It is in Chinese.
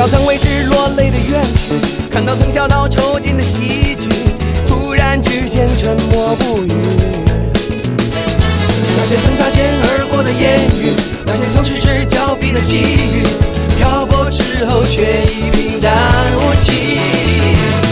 到曾为之落泪的冤屈，看到曾笑到抽筋的喜剧，突然之间沉默不语。那些曾擦肩而过的言语，那些曾失之交臂的际遇，漂泊之后却已平淡无奇。